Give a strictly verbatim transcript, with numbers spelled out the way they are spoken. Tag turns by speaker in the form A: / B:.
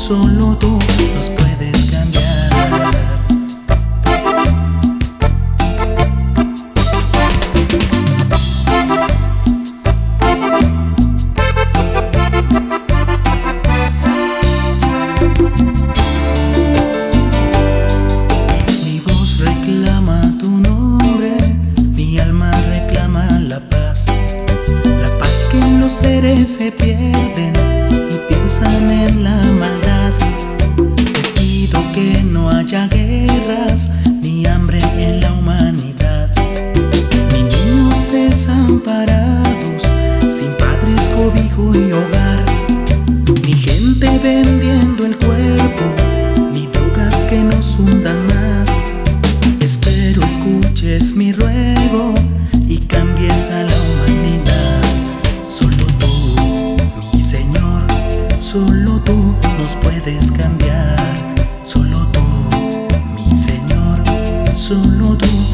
A: solo tú nos puedes cambiar. Mi voz reclama tu nombre, mi alma reclama la paz, la paz que los seres se pierden y piensan en la maldad. Te pido que no haya guerras ni hambre en la humanidad, ni niños desamparados, sin padres, cobijo y hogar, ni gente vendiendo el cuerpo, ni drogas que nos hundan más. Espero escuches mi ruego y cambies a la humanidad. Solo tú, mi Señor, solo tú nos puedes cambiar. Solo tú, mi Señor, solo tú